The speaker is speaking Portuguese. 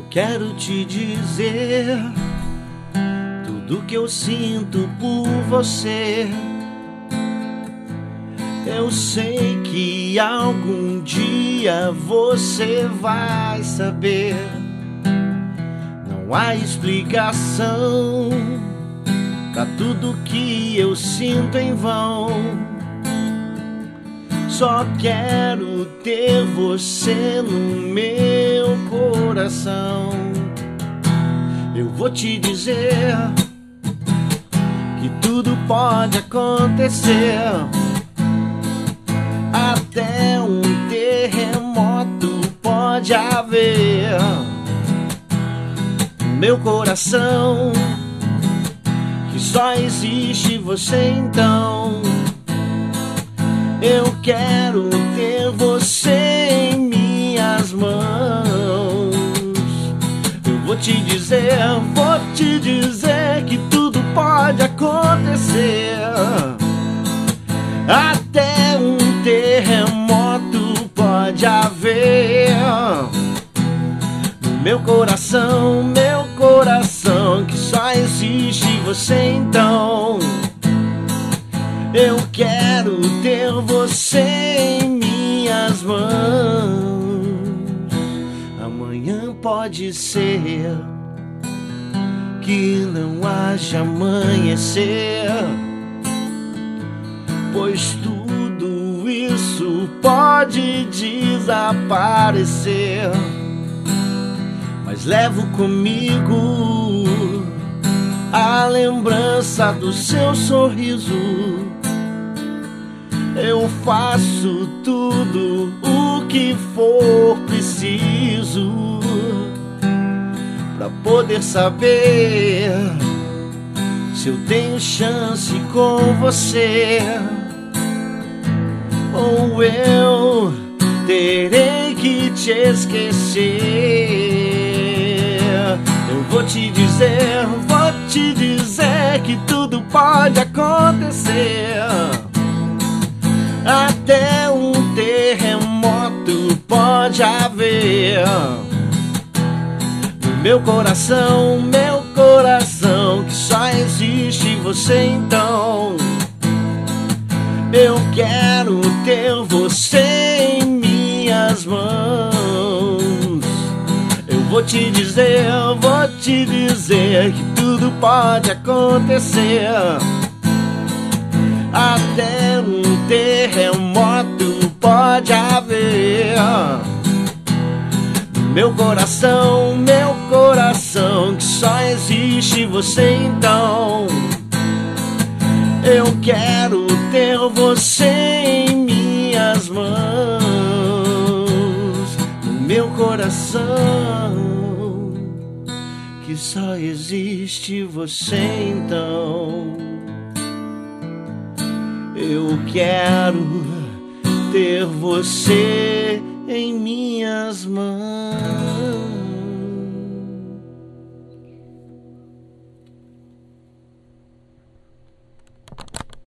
Quero te dizer tudo que eu sinto por você. Eu sei que algum dia você vai saber. Não há explicação pra tudo que eu sinto em vão. Só quero ter você no meu coração. Eu vou te dizer que tudo pode acontecer. Até um terremoto pode haver. No meu coração, que só existe você então. Eu quero ter você em minhas mãos. Eu vou te dizer que tudo pode acontecer. Até um terremoto pode haver. No meu coração, que só existe você então. Eu quero ter você em minhas mãos. Amanhã pode ser que não haja amanhecer, pois tudo isso pode desaparecer. Mas levo comigo a lembrança do seu sorriso. Eu faço tudo o que for preciso pra poder saber se eu tenho chance com você, ou eu terei que te esquecer. Eu vou te dizer que tudo pode acontecer. Até um terremoto pode haver. No meu coração, que só existe você então. Eu quero ter você em minhas mãos. Eu vou te dizer que tudo pode acontecer. Até um terremoto pode haver. No meu coração, que só existe você então. Eu quero ter você em minhas mãos. No meu coração, que só existe você então. Eu quero ter você em minhas mãos.